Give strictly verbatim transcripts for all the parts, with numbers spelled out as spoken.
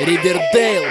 Ривердейл.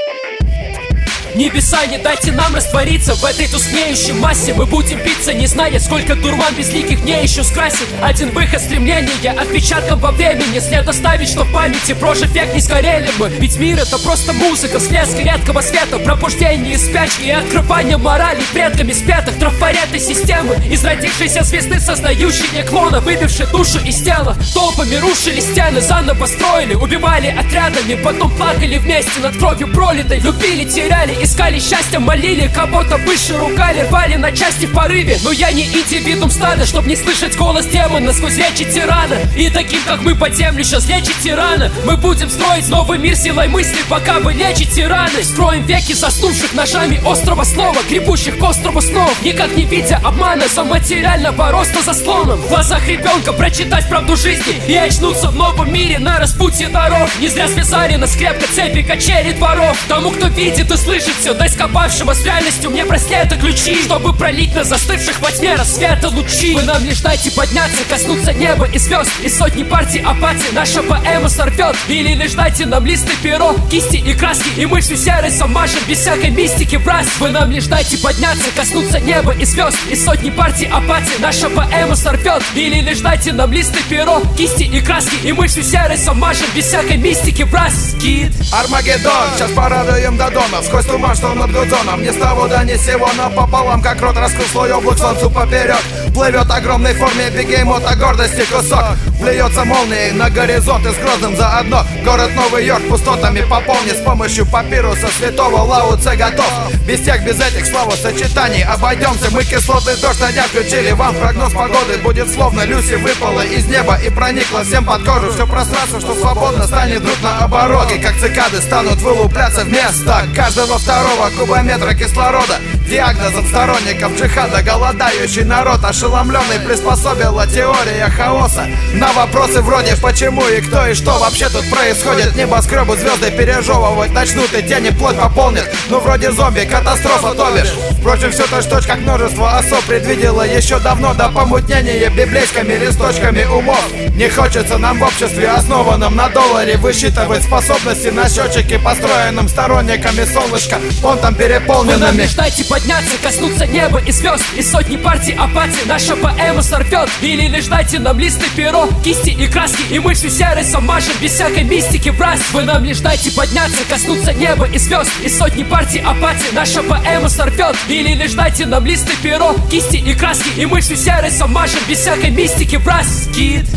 Небеса, не дайте нам раствориться в этой тускнеющей массе. Мы будем биться, не зная, сколько дурман безликих дней еще скрасит. Один выход стремления, отпечатком во времени. След оставить, что в памяти прожив век не сгорели мы. Ведь мир это просто музыка, всплеск редкого света, пробуждение из спячки и открывание морали предками спятых трафаретной системы. Из родившейся звезды, создающей не клона, выбившей душу из тела. Толпами рушили стены, заново строили, убивали отрядами, потом плакали вместе над кровью пролитой. Любили, теряли, искали счастья, молили, кого-то выше ругали, рвали на части в порыве. Но я не индивидуум стада, чтоб не слышать голос демона сквозь речи тирана. И таким, как мы, под землю сейчас лечит тирана. Мы будем строить новый мир силой мысли, пока вы лечите раны. Строим веки заснувших ножами острого слова, гребущих к острову снов, никак не видя обмана за материального роста заслоном. В глазах ребенка прочитать правду жизни и очнуться в новом мире на распутье дорог. Не зря связали нас крепко цепи качели дворов. Тому, кто видит и слышит все, дай скопавшего с реальностью мне браслеты ключи, чтобы пролить на застывших во тьме рассвета лучи. Вы нам лишь дайте подняться, коснуться неба и звезд, и сотни партий апатии наша поэма сорвет. Или лишь дайте нам лист и перо, кисти и краски, и мы всю серость замажем без всякой мистики враз. Вы нам лишь дайте подняться, коснуться неба и звезд, и сотни партий апатии наша поэма сорвет. Или лишь дайте нам лист и перо, кисти и краски, и мы всю серость замажем без всякой мистики враз. Скид Армагеддон, сейчас порадуем до дона, сквозь туман, что над Гудзоном. Не с того, да не сего, но пополам, как рот раскрыл слой облак солнцу поперек. Плывет огромной форме бегемота гордости кусок. Влюется молнией на горизонт и с грозным заодно. Город Новый Йорк пустотами пополнит с помощью папируса святого Лао Цзэ готов. Без тех, без этих словосочетаний обойдемся. Мы кислотный дождь на дня включили вам прогноз погоды. Будет словно Люси выпала из неба и проникла всем под кожу. Все пространство, что свободно, станет вдруг наоборот. И как цикады станут вылупляться вместо каждого второго кубометра кислорода. Диагнозом сторонников джихада голодающий народ ошеломленный приспособила теория хаоса на вопросы вроде почему и кто и что вообще тут происходит. Небоскребы звезды пережевывать начнут и тени плоть пополнят. Ну вроде зомби, катастрофа то бишь. Впрочем, все точь-в-точь как множество особ предвидела еще давно до помутнения библейскими листочками умов. Не хочется нам в обществе, основанном на долларе, высчитывать способности на счетчике, построенном сторонниками солнышка, понтом переполненными. Вы нам лишь дайте подняться, коснуться неба и звезд, и сотни партий апатии наша поэма сорвет. Или лишь дайте нам лист и перо, кисти и краски, и мы всю серость замажем без всякой мистики враз. Вы нам лишь дайте подняться, коснуться неба и звезд, и сотни партий апатии наша поэма сорвет. Или лишь дайте нам лист и перо, кисти и краски, и мы всю серость замажем без всякой мистики враз. Скид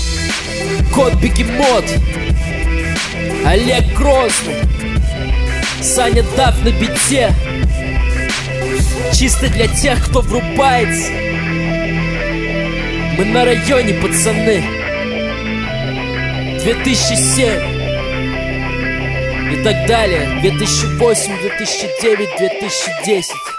Кот Бегемот, Олег Грозный, Саня Дав на бите. Чисто для тех, кто врубается. Мы на районе, пацаны. две тысячи семь и так далее. две тысячи восемь, две тысячи девять, две тысячи десять.